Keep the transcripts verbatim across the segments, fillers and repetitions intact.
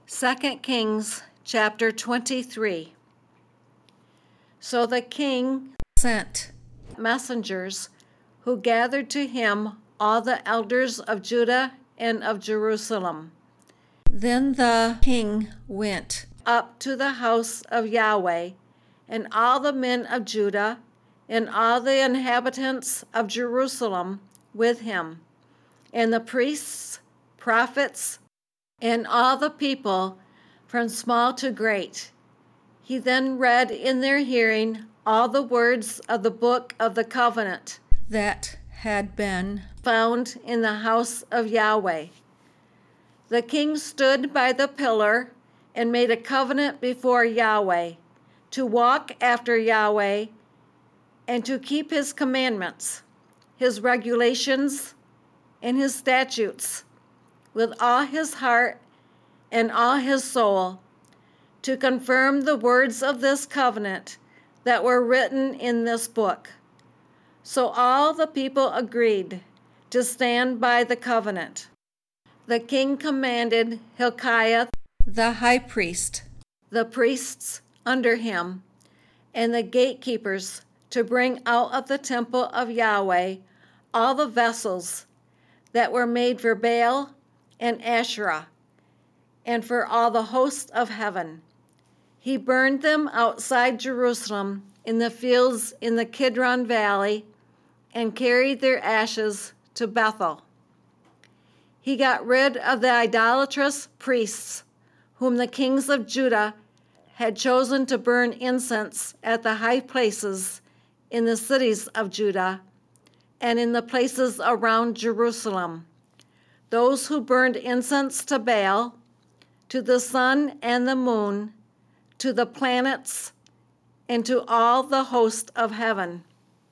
Second Kings chapter twenty-three. So the king sent messengers who gathered to him all the elders of Judah and of Jerusalem. Then the king went up to the house of Yahweh, and all the men of Judah and all the inhabitants of Jerusalem with him, and the priests, prophets, and all the people from small to great. He then read in their hearing all the words of the book of the covenant that had been found in the house of Yahweh. The king stood by the pillar and made a covenant before Yahweh to walk after Yahweh and to keep his commandments, his regulations, and his statutes with all his heart and all his soul, to confirm the words of this covenant that were written in this book. So all the people agreed to stand by the covenant. The king commanded Hilkiah the high priest, the priests under him, and the gatekeepers to bring out of the temple of Yahweh all the vessels that were made for Baal and Asherah, and for all the hosts of heaven. He burned them outside Jerusalem in the fields in the Kidron Valley and carried their ashes to Bethel. He got rid of the idolatrous priests whom the kings of Judah had chosen to burn incense at the high places in the cities of Judah and in the places around Jerusalem, those who burned incense to Baal, to the sun and the moon, to the planets, and to all the host of heaven.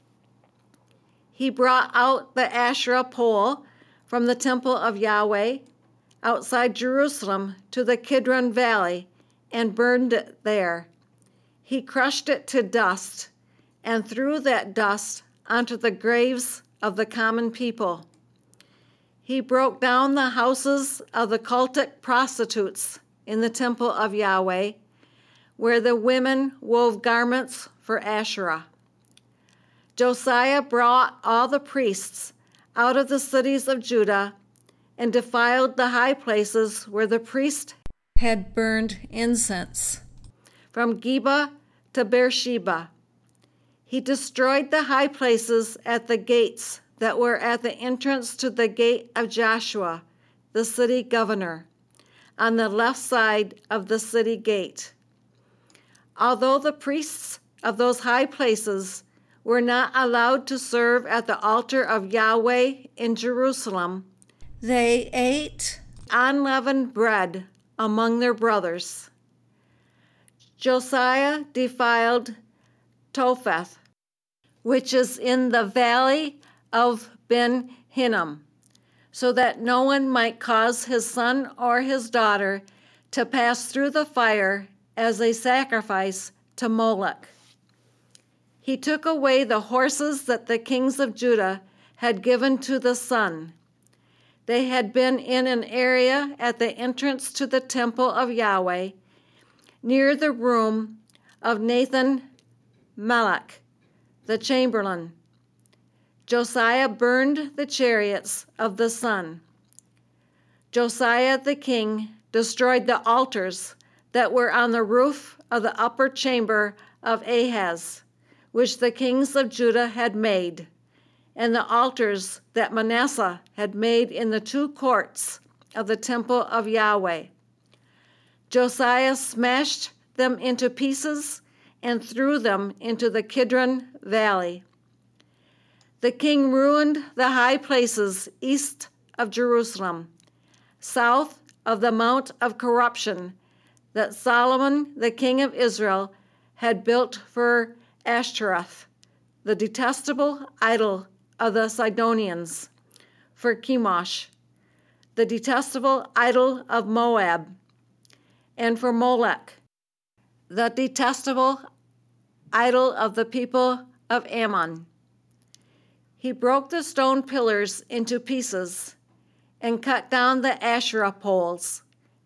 He brought out the Asherah pole from the temple of Yahweh outside Jerusalem to the Kidron Valley and burned it there. He crushed it to dust and threw that dust onto the graves of the common people. He broke down the houses of the cultic prostitutes in the temple of Yahweh, where the women wove garments for Asherah. Josiah brought all the priests out of the cities of Judah and defiled the high places where the priests had burned incense, from Geba to Beersheba. He destroyed the high places at the gates that were at the entrance to the gate of Joshua, the city governor, on the left side of the city gate. Although the priests of those high places were not allowed to serve at the altar of Yahweh in Jerusalem, they ate unleavened bread among their brothers. Josiah defiled Topheth, which is in the valley of Ben Hinnom, so that no one might cause his son or his daughter to pass through the fire as a sacrifice to Moloch. He took away the horses that the kings of Judah had given to the sun. They had been in an area at the entrance to the temple of Yahweh, near the room of Nathan Melech, the chamberlain. Josiah burned the chariots of the sun. Josiah the king destroyed the altars that were on the roof of the upper chamber of Ahaz, which the kings of Judah had made, and the altars that Manasseh had made in the two courts of the temple of Yahweh. Josiah smashed them into pieces and threw them into the Kidron Valley. The king ruined the high places east of Jerusalem, south of the Mount of Corruption that Solomon, the king of Israel, had built for Ashtoreth, the detestable idol of the Sidonians, for Chemosh, the detestable idol of Moab, and for Molech, the detestable idol of the people of Ammon. He broke the stone pillars into pieces and cut down the Asherah poles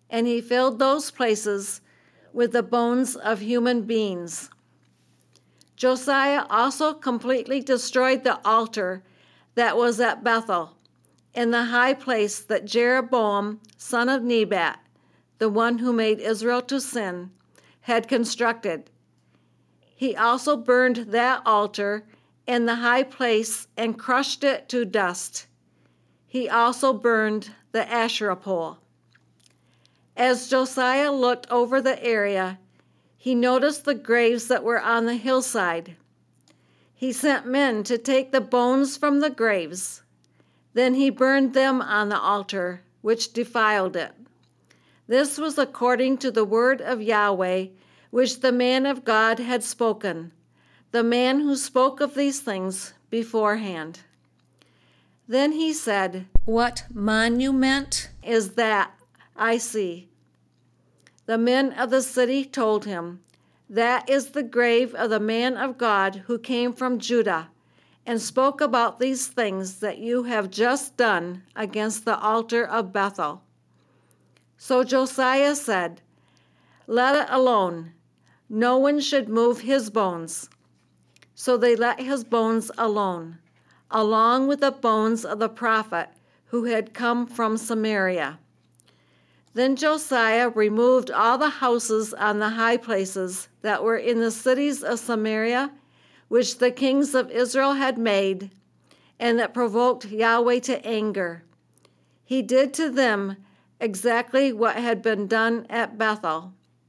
and he filled those places with the bones of human beings. Josiah also completely destroyed the altar that was at Bethel, in the high place that Jeroboam, son of Nebat, the one who made Israel to sin, had constructed. He also burned that altar in the high place and crushed it to dust. He also burned the Asherah pole. As Josiah looked over the area, he noticed the graves that were on the hillside. He sent men to take the bones from the graves. Then he burned them on the altar, which defiled it. This was according to the word of Yahweh, which the man of God had spoken, the man who spoke of these things beforehand. Then he said, "What monument is that I see?" The men of the city told him, "That is the grave of the man of God who came from Judah and spoke about these things that you have just done against the altar of Bethel." So Josiah said, "Let it alone. No one should move his bones." So they let his bones alone, along with the bones of the prophet who had come from Samaria. Then Josiah removed all the houses on the high places that were in the cities of Samaria, which the kings of Israel had made, and that provoked Yahweh to anger. He did to them exactly what had been done at Bethel.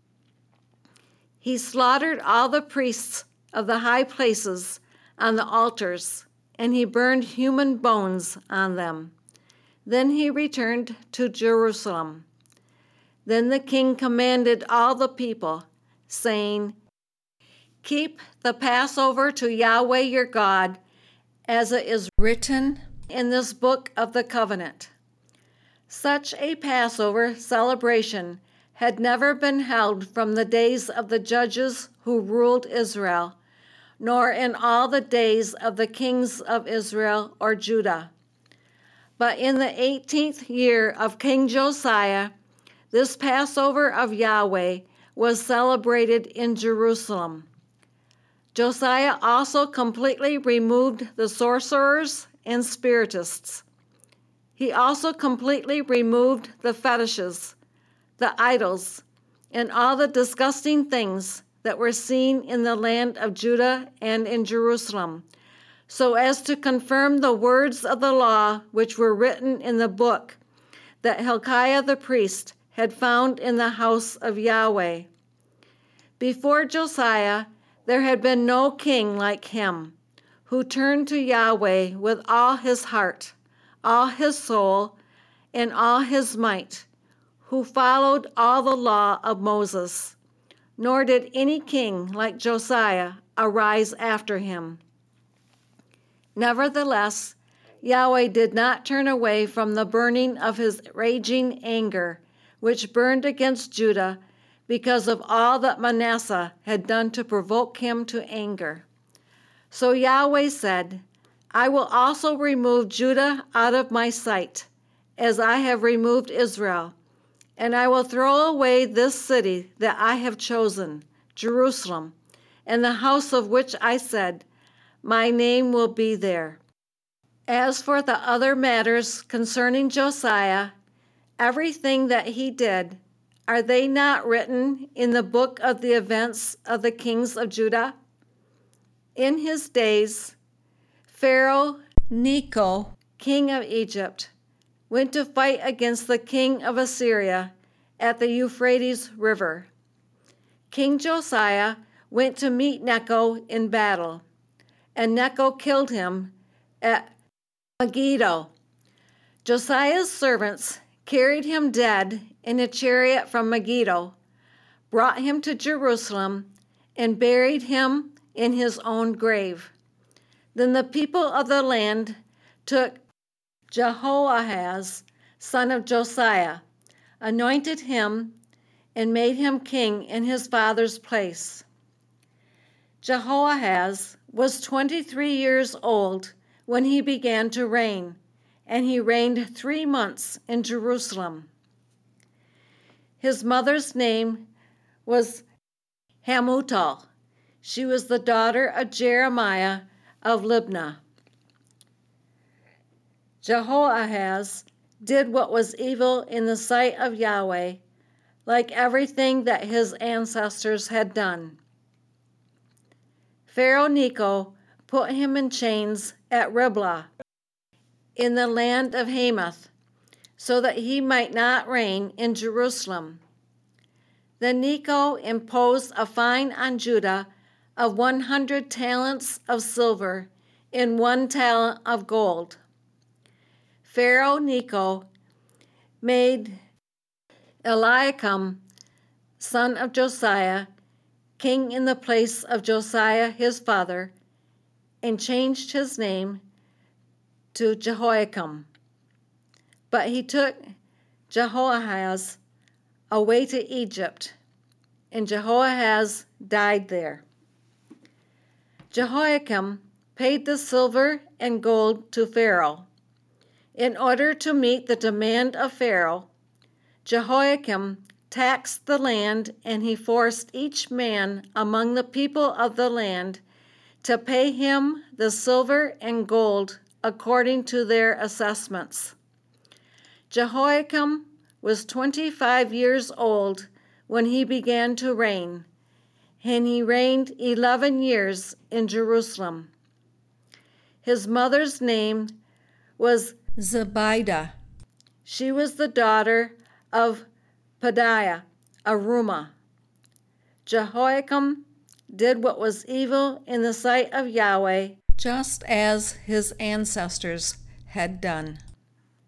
He slaughtered all the priests of the high places on the altars, and he burned human bones on them. Then he returned to Jerusalem. Then the king commanded all the people, saying, "Keep the Passover to Yahweh your God, as it is written in this book of the covenant." Such a Passover celebration had never been held from the days of the judges who ruled Israel, nor in all the days of the kings of Israel or Judah. But in the eighteenth year of King Josiah, this Passover of Yahweh was celebrated in Jerusalem. Josiah also completely removed the sorcerers and spiritists. He also completely removed the fetishes, the idols, and all the disgusting things that were seen in the land of Judah and in Jerusalem, so as to confirm the words of the law which were written in the book that Hilkiah the priest had found in the house of Yahweh. Before Josiah, there had been no king like him, who turned to Yahweh with all his heart, all his soul, and all his might, who followed all the law of Moses. Nor did any king like Josiah arise after him. Nevertheless, Yahweh did not turn away from the burning of his raging anger, which burned against Judah because of all that Manasseh had done to provoke him to anger. So Yahweh said, "I will also remove Judah out of my sight, as I have removed Israel, and I will throw away this city that I have chosen, Jerusalem, and the house of which I said, my name will be there." As for the other matters concerning Josiah, everything that he did, are they not written in the book of the events of the kings of Judah? In his days, Pharaoh Necho, king of Egypt, went to fight against the king of Assyria at the Euphrates River. King Josiah went to meet Necho in battle, and Necho killed him at Megiddo. Josiah's servants carried him dead in a chariot from Megiddo, brought him to Jerusalem, and buried him in his own grave. Then the people of the land took Jehoahaz, son of Josiah, anointed him, and made him king in his father's place. Jehoahaz was twenty-three years old when he began to reign, and he reigned three months in Jerusalem. His mother's name was Hamutal. She was the daughter of Jeremiah of Libnah. Jehoahaz did what was evil in the sight of Yahweh, like everything that his ancestors had done. Pharaoh Necho put him in chains at Riblah in the land of Hamath, so that he might not reign in Jerusalem. Then Necho imposed a fine on Judah of one hundred talents of silver and one talent of gold. Pharaoh Necho made Eliakim, son of Josiah, king in the place of Josiah his father, and changed his name to Jehoiakim. But he took Jehoahaz away to Egypt, and Jehoahaz died there. Jehoiakim paid the silver and gold to Pharaoh. In order to meet the demand of Pharaoh, Jehoiakim taxed the land, and he forced each man among the people of the land to pay him the silver and gold according to their assessments. Jehoiakim was twenty-five years old when he began to reign, and he reigned eleven years in Jerusalem. His mother's name was Zebidah. She was the daughter of Pedaiah, a Rumah. Jehoiakim did what was evil in the sight of Yahweh, just as his ancestors had done.